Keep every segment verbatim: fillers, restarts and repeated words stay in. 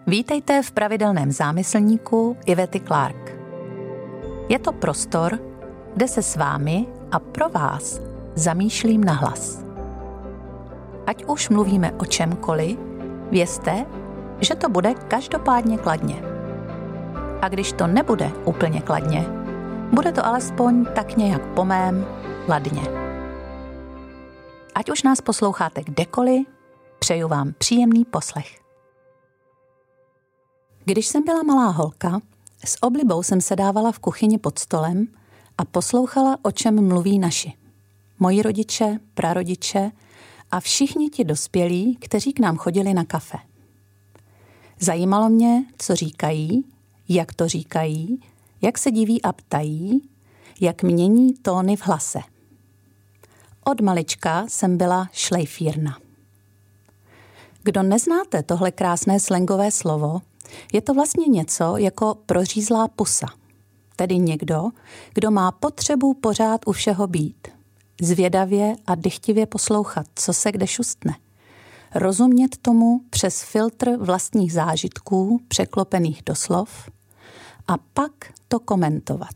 Vítejte v pravidelném zámyslníku Ivety Clark. Je to prostor, kde se s vámi a pro vás zamýšlím nahlas. Ať už mluvíme o čemkoliv, vězte, že to bude každopádně kladně. A když to nebude úplně kladně, bude to alespoň tak nějak po mém ladně. Ať už nás posloucháte kdekoliv, přeju vám příjemný poslech. Když jsem byla malá holka, s oblibou jsem sedávala v kuchyni pod stolem a poslouchala, o čem mluví naši. Moji rodiče, prarodiče a všichni ti dospělí, kteří k nám chodili na kafe. Zajímalo mě, co říkají, jak to říkají, jak se diví a ptají, jak mění tóny v hlase. Od malička jsem byla šlejfírna. Kdo neznáte tohle krásné slangové slovo, je to vlastně něco jako prořízlá pusa, tedy někdo, kdo má potřebu pořád u všeho být, zvědavě a dychtivě poslouchat, co se kde šustne, rozumět tomu přes filtr vlastních zážitků překlopených do slov a pak to komentovat.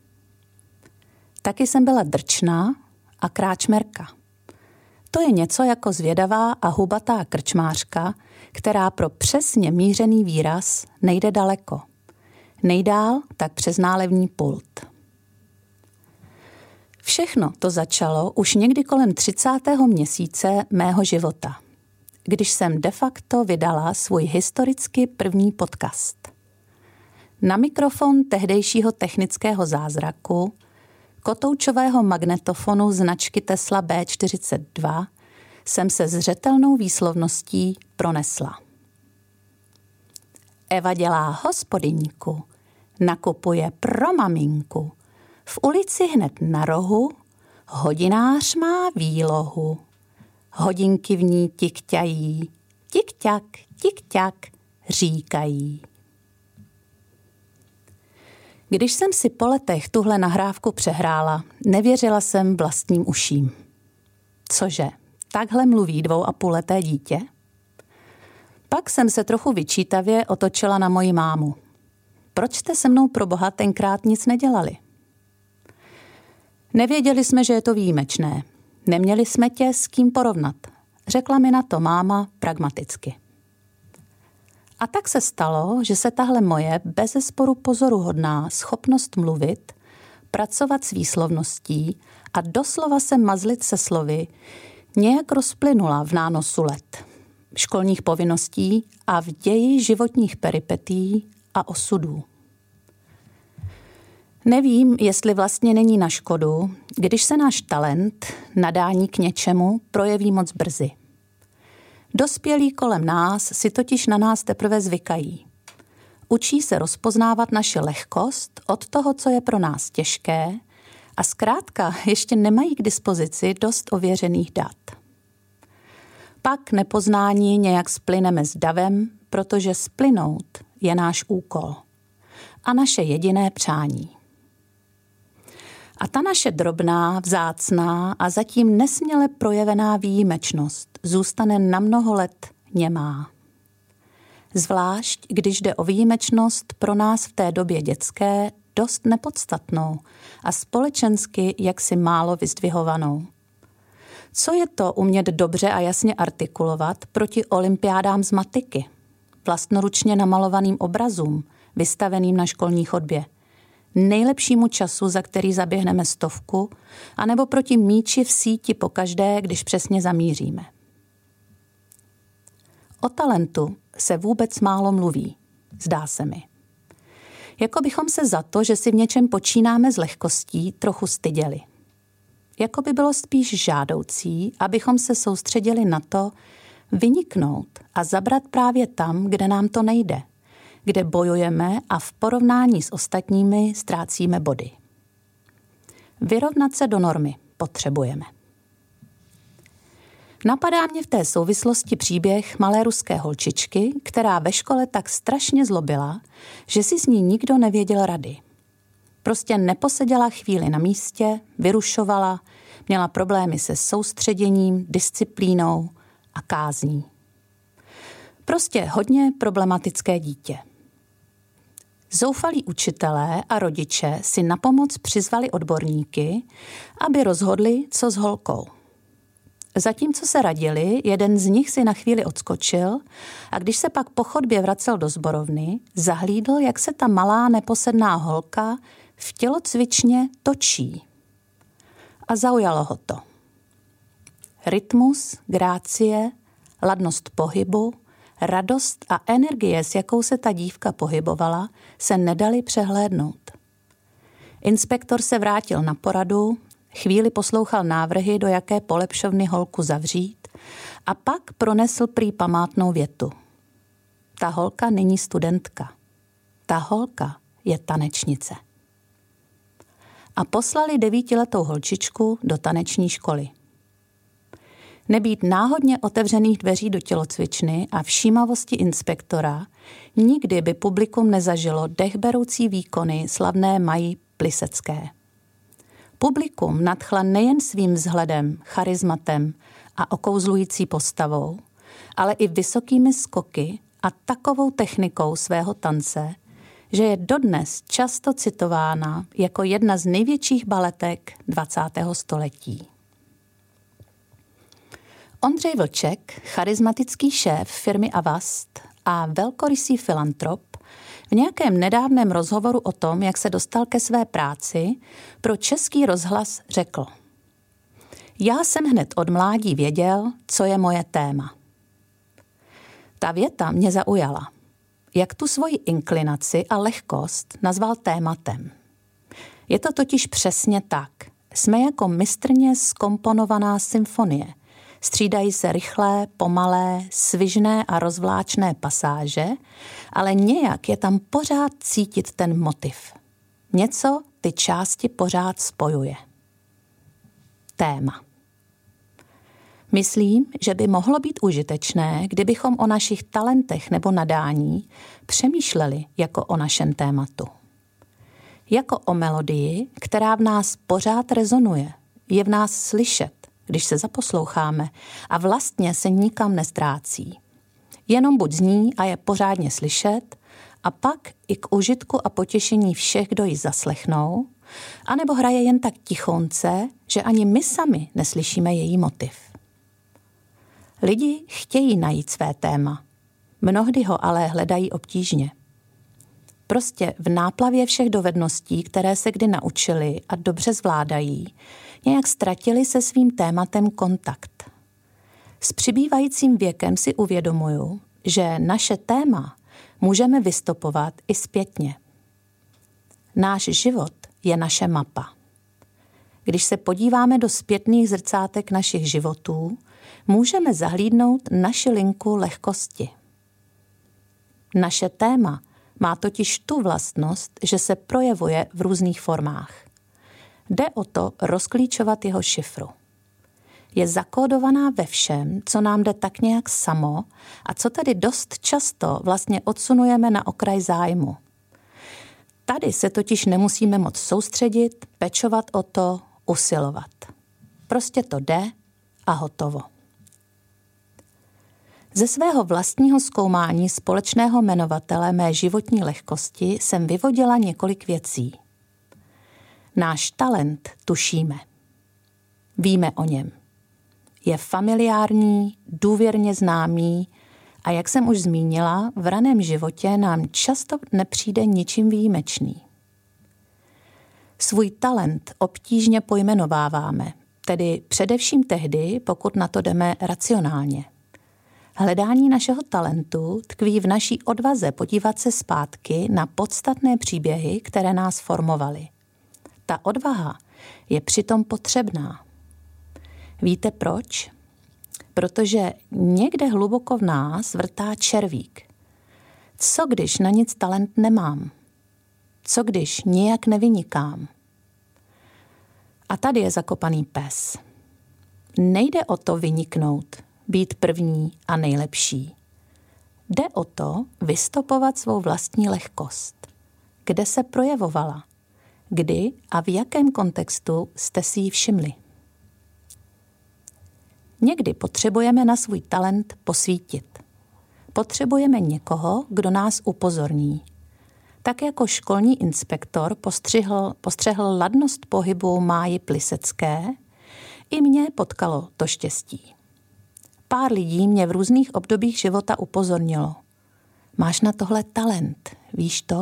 Taky jsem byla drčná a kráčmerka. To je něco jako zvědavá a hubatá krčmářka, která pro přesně mířený výraz nejde daleko. Nejdál tak přes nálevní pult. Všechno to začalo už někdy kolem třicátého měsíce mého života, když jsem de facto vydala svůj historicky první podcast. Na mikrofon tehdejšího technického zázraku, kotoučového magnetofonu značky Tesla bé čtyřicet dva, jsem se zřetelnou výslovností pronesla. Eva dělá hospodyňku, nakupuje pro maminku, v ulici hned na rohu, hodinář má výlohu. Hodinky v ní tikťají, tikťak, tikťak, říkají. Když jsem si po letech tuhle nahrávku přehrála, nevěřila jsem vlastním uším. Cože, takhle mluví dvou a půl leté dítě? Pak jsem se trochu vyčítavě otočila na moji mámu. Proč jste se mnou pro boha tenkrát nic nedělali? Nevěděli jsme, že je to výjimečné. Neměli jsme tě s kým porovnat, řekla mi na to máma pragmaticky. A tak se stalo, že se tahle moje bezesporu pozoruhodná schopnost mluvit, pracovat s výslovností a doslova se mazlit se slovy nějak rozplynula v nánosu let, školních povinností a v ději životních peripetí a osudů. Nevím, jestli vlastně není na škodu, když se náš talent, nadání k něčemu, projeví moc brzy. Dospělí kolem nás si totiž na nás teprve zvykají. Učí se rozpoznávat naše lehkost od toho, co je pro nás těžké, a zkrátka ještě nemají k dispozici dost ověřených dat. Pak nepoznání nějak splyneme s davem, protože splynout je náš úkol a naše jediné přání. A ta naše drobná, vzácná a zatím nesměle projevená výjimečnost zůstane na mnoho let němá. Zvlášť, když jde o výjimečnost pro nás v té době dětské dost nepodstatnou a společensky jaksi málo vyzdvihovanou. Co je to umět dobře a jasně artikulovat proti olympiádám z matiky, vlastnoručně namalovaným obrazům, vystaveným na školní chodbě, nejlepšímu času, za který zaběhneme stovku, anebo proti míči v síti pokaždé, když přesně zamíříme. O talentu se vůbec málo mluví, zdá se mi. Jako bychom se za to, že si v něčem počínáme s lehkostí, trochu styděli. Jako by bylo spíš žádoucí, abychom se soustředili na to, vyniknout a zabrat právě tam, kde nám to nejde, kde bojujeme a v porovnání s ostatními ztrácíme body. Vyrovnat se do normy potřebujeme. Napadá mě v té souvislosti příběh malé ruské holčičky, která ve škole tak strašně zlobila, že si s ní nikdo nevěděl rady. Prostě neposeděla chvíli na místě, vyrušovala, měla problémy se soustředěním, disciplínou a kázní. Prostě hodně problematické dítě. Zoufalí učitelé a rodiče si na pomoc přizvali odborníky, aby rozhodli, co s holkou. Zatímco se radili, jeden z nich si na chvíli odskočil a když se pak po chodbě vracel do sborovny, zahlídl, jak se ta malá neposedná holka v tělocvičně točí. A zaujalo ho to. Rytmus, grácie, ladnost pohybu, radost a energie, s jakou se ta dívka pohybovala, se nedaly přehlédnout. Inspektor se vrátil na poradu, chvíli poslouchal návrhy, do jaké polepšovny holku zavřít a pak pronesl prý památnou větu. Ta holka není studentka. Ta holka je tanečnice. A poslali devítiletou holčičku do taneční školy. Nebýt náhodně otevřených dveří do tělocvičny a všímavosti inspektora, nikdy by publikum nezažilo dechberoucí výkony slavné Maji Plisecké. Publikum nadchla nejen svým vzhledem, charizmatem a okouzlující postavou, ale i vysokými skoky a takovou technikou svého tance, že je dodnes často citována jako jedna z největších baletek dvacátého století. Ondřej Vlček, charismatický šéf firmy Avast a velkorysý filantrop, v nějakém nedávném rozhovoru o tom, jak se dostal ke své práci, pro Český rozhlas řekl: Já jsem hned od mládí věděl, co je moje téma. Ta věta mě zaujala. Jak tu svoji inklinaci a lehkost nazval tématem. Je to totiž přesně tak. Jsme jako mistrně zkomponovaná symfonie. Střídají se rychlé, pomalé, svižné a rozvláčné pasáže, ale nějak je tam pořád cítit ten motiv. Něco ty části pořád spojuje. Téma. Myslím, že by mohlo být užitečné, kdybychom o našich talentech nebo nadání přemýšleli jako o našem tématu. Jako o melodii, která v nás pořád rezonuje, je v nás slyšet, když se zaposloucháme a vlastně se nikam neztrácí. Jenom buď zní a je pořádně slyšet a pak i k užitku a potěšení všech, kdo ji zaslechnou, anebo hraje jen tak tichonce, že ani my sami neslyšíme její motiv. Lidi chtějí najít své téma, mnohdy ho ale hledají obtížně. Prostě v náplavě všech dovedností, které se kdy naučili a dobře zvládají, nějak ztratili se svým tématem kontakt. S přibývajícím věkem si uvědomuju, že naše téma můžeme vystopovat i zpětně. Náš život je naše mapa. Když se podíváme do zpětných zrcátek našich životů, můžeme zahlídnout naši linku lehkosti. Naše téma má totiž tu vlastnost, že se projevuje v různých formách. Jde o to rozklíčovat jeho šifru. Je zakódovaná ve všem, co nám jde tak nějak samo a co tady dost často vlastně odsunujeme na okraj zájmu. Tady se totiž nemusíme moc soustředit, pečovat o to, usilovat. Prostě to jde a hotovo. Ze svého vlastního zkoumání společného jmenovatele mé životní lehkosti jsem vyvodila několik věcí. Náš talent tušíme. Víme o něm. Je familiární, důvěrně známý a jak jsem už zmínila, v raném životě nám často nepřijde ničím výjimečný. Svůj talent obtížně pojmenováváme, tedy především tehdy, pokud na to jdeme racionálně. Hledání našeho talentu tkví v naší odvaze podívat se zpátky na podstatné příběhy, které nás formovaly. Ta odvaha je přitom potřebná. Víte proč? Protože někde hluboko v nás vrtá červík. Co když na nic talent nemám? Co když nijak nevynikám? A tady je zakopaný pes. Nejde o to vyniknout, být první a nejlepší. Jde o to vystopovat svou vlastní lehkost. Kde se projevovala? Kdy a v jakém kontextu jste si ji všimli? Někdy potřebujeme na svůj talent posvítit. Potřebujeme někoho, kdo nás upozorní. Tak jako školní inspektor postřihl, postřehl ladnost pohybu Máji Plisecké, i mě potkalo to štěstí. Pár lidí mě v různých obdobích života upozornilo. Máš na tohle talent, víš to?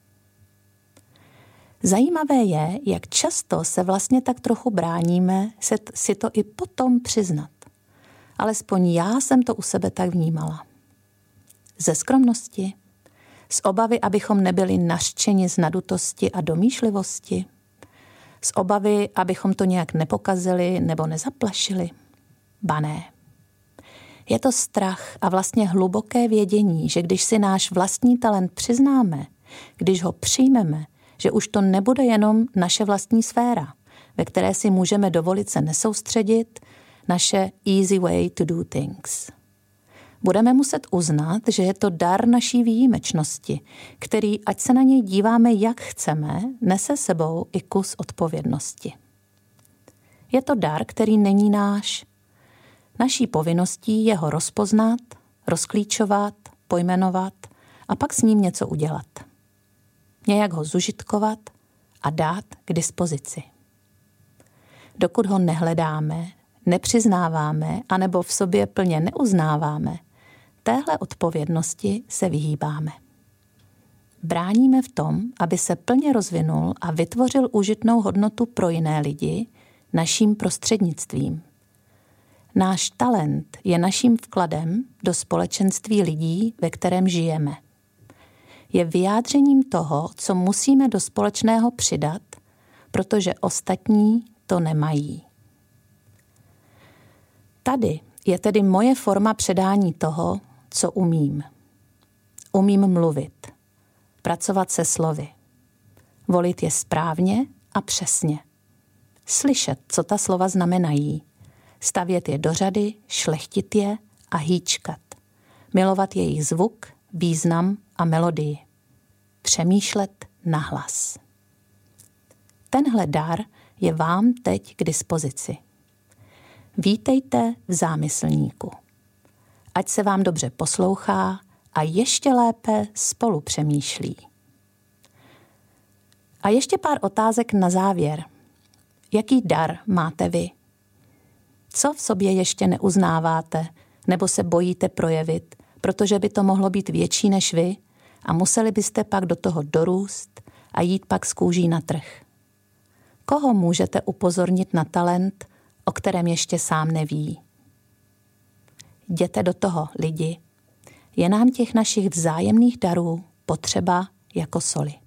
Zajímavé je, jak často se vlastně tak trochu bráníme si to i potom přiznat. Alespoň já jsem to u sebe tak vnímala. Ze skromnosti, z obavy, abychom nebyli nařčeni z nadutosti a domýšlivosti, z obavy, abychom to nějak nepokazili nebo nezaplašili. Ba ne. Je to strach a vlastně hluboké vědění, že když si náš vlastní talent přiznáme, když ho přijmeme, že už to nebude jenom naše vlastní sféra, ve které si můžeme dovolit se nesoustředit, naše easy way to do things. Budeme muset uznat, že je to dar naší výjimečnosti, který, ať se na něj díváme jak chceme, nese sebou i kus odpovědnosti. Je to dar, který není náš. Naší povinností je ho rozpoznat, rozklíčovat, pojmenovat a pak s ním něco udělat. Nějak ho zužitkovat a dát k dispozici. Dokud ho nehledáme, nepřiznáváme anebo v sobě plně neuznáváme, téhle odpovědnosti se vyhýbáme. Bráníme v tom, aby se plně rozvinul a vytvořil užitnou hodnotu pro jiné lidi naším prostřednictvím. Náš talent je naším vkladem do společenství lidí, ve kterém žijeme. Je vyjádřením toho, co musíme do společného přidat, protože ostatní to nemají. Tady je tedy moje forma předání toho, co umím. Umím mluvit, pracovat se slovy, volit je správně a přesně, slyšet, co ta slova znamenají, stavět je do řady, šlechtit je a hýčkat, milovat jejich zvuk, význam a melodii, přemýšlet nahlas. Tenhle dar je vám teď k dispozici. Vítejte v zámyslníku. Ať se vám dobře poslouchá a ještě lépe spolu přemýšlí. A ještě pár otázek na závěr. Jaký dar máte vy? Co v sobě ještě neuznáváte nebo se bojíte projevit, protože by to mohlo být větší než vy a museli byste pak do toho dorůst a jít pak z kůží na trh? Koho můžete upozornit na talent, o kterém ještě sám neví? Jděte do toho, lidi. Je nám těch našich vzájemných darů potřeba jako soli.